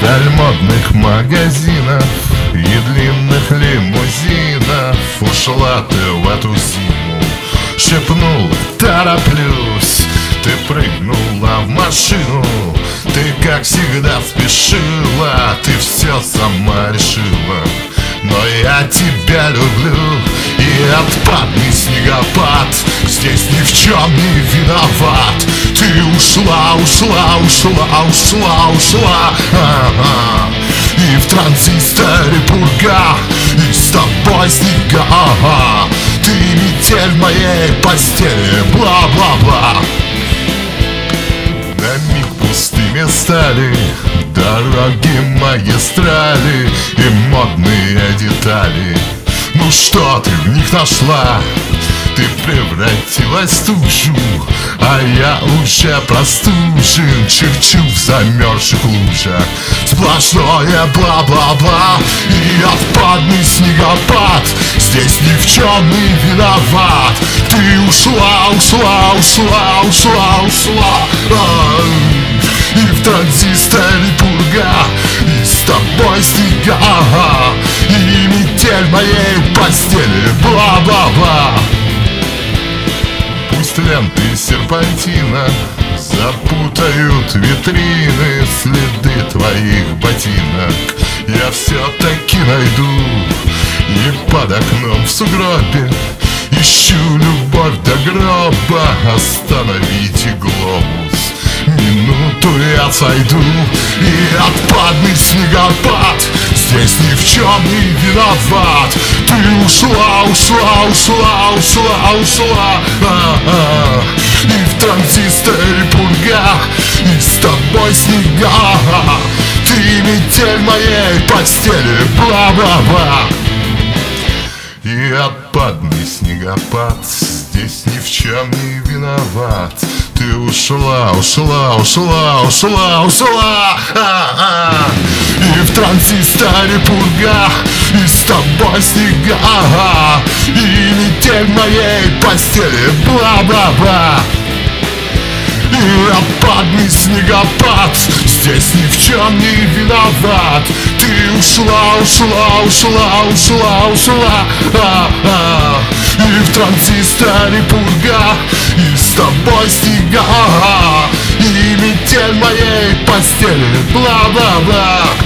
Вдаль модных магазинов и длинных лимузинов ушла ты в эту зиму. Шепнула: тороплюсь. Ты прыгнула в машину. Ты, как всегда, спешила. Ты все сама решила. Но я тебя люблю. И отпадный снегопад здесь ни в чем не виноват. Ты ушла, ушла, ушла, ушла, ушла. Ага. И в транзисторе пурга, и с тобой снега. Ага. Ты метель в моей постели. Бла-бла-бла. На миг пустыми стали дороги, магистрали и модные детали. Ну что ты в них нашла? Ты превратилась в тучу, а я уже простужен. Черчу в замерзших лужах. Сплошное бла-бла-бла и отпадный снегопад здесь ни в чем не виноват. Ты ушла, ушла, ушла, ушла, ушла. И в транзисторе пурга, и с тобой снега. Ага. И метель в моей постели. Бла-бла-бла. Пусть ленты серпантина запутают витрины, следы твоих ботинок я все-таки найду. И под окном в сугробе ищу любовь до гроба. Остановите глобус, минуту я сойду. И отпадный снегопад здесь ни в чем не виноват. Ты ушла, ушла, ушла, ушла, ушла. А-а-а. И в транзисторе пурга, и с тобой снега. Ты метель в моей постели. Бла-бла-бла. И отпадный снегопад здесь ни в чем не виноват. Ты ушла, ушла, ушла, ушла, ушла. А-а. И в транзисторе пурга, и с тобой снега. Ага. И метель в моей постели. Бла-бла-бла. И отпадный снегопад здесь ни в чем не виноват. Ты ушла, ушла, ушла, ушла, ушла. А-а. И в транзисторе пурга, и с тобой снега. И метель в моей постели. Бла-бла-бла.